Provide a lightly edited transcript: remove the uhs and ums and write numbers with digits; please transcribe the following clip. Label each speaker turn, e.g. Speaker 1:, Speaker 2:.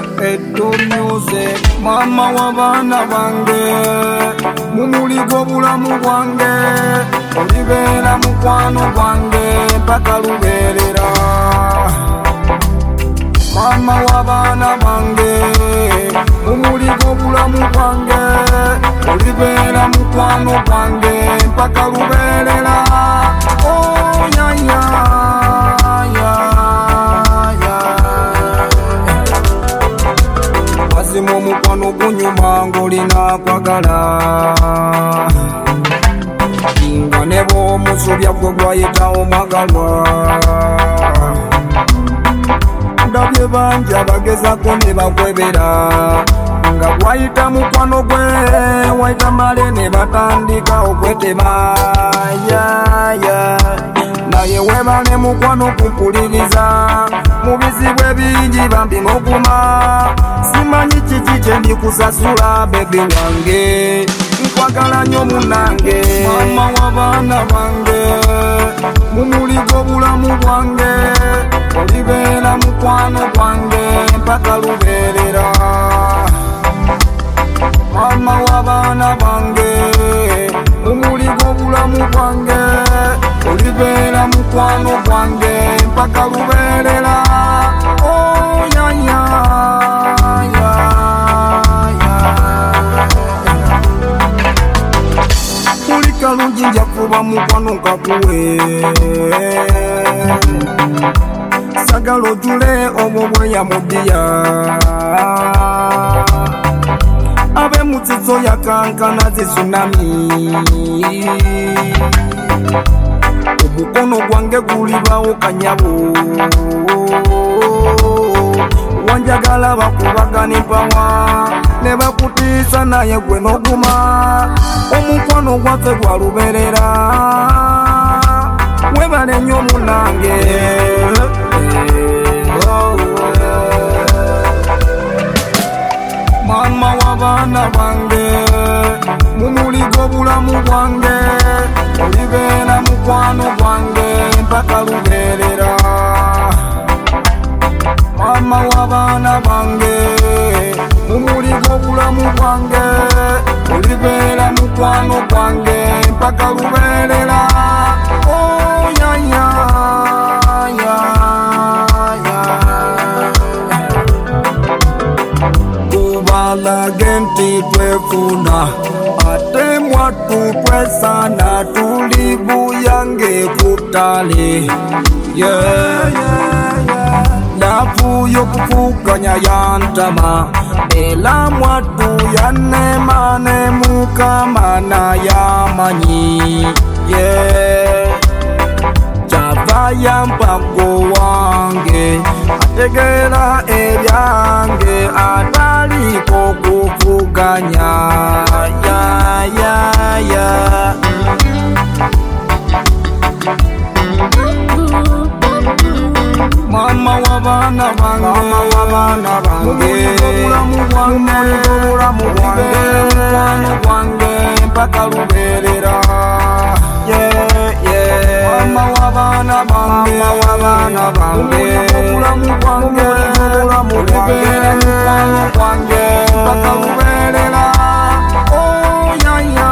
Speaker 1: Edo music mama w'abaana bange mumuligo bulamu bwange olibeera mukwano gwange mpaka lubeerera mama w'abaana bange mumuligo bulamu bwange olibeera mukwano gwange mpaka lubeerera oh yaya mu mukwano gunyuma ng'olina kwagala nga ne bw'omusubya gwe gwayitawo mwagalwa ndabye bangi abagezako ne bakwebera nga gwayita mukwano gwe wayita male ne batandika okwetema yaya naye webale mukwano kumpuliriza mu bizibu ebingi bambi n'okuma simanyi kiki kye ndikusasula bebi wange nkwagala nnyo munange mama w'abaana bange mumuligo bulamu bwange olibeera mukwano gwange mpaka lubeerera mama w'abaana bange mumuligo bulamu bwange olibeera mukwano gwange mpaka lubeerera oh yaya buli kalungi nja kuba mukwano nkakuwe sagala ojule obwo bweyamuddiya ab'emutsitso yakankana zitsunami omukono gwange gulibwawo kanyabo wanjagala bakubagana empawa ne bakutiisa naye gwe n'oguma omukwano gwaffe gwa lubeerera webale nnyo munange mama w'abaana bange mumuligo bulamu bwange olibeera mukwano gwange mpaka lubeerera mama w'abaana bange mumuligo bulamu bwange olibeera mukwano gwange mpaka lubeerera oh yaya kubalage nti twefuna ate mwattu twesana tuli buyange kutale nafuye okufukanya yantama era mwattu yanema ne mukama nayamanyi kyava yampago wange ategeera ebyange ataliko kuvuganya mama w'abaana bange obulamu bwange mpaka lubeerera mama w'abaana bange obulamu bwange olibeera mukwano gwange mpaka lubeerera oh yaya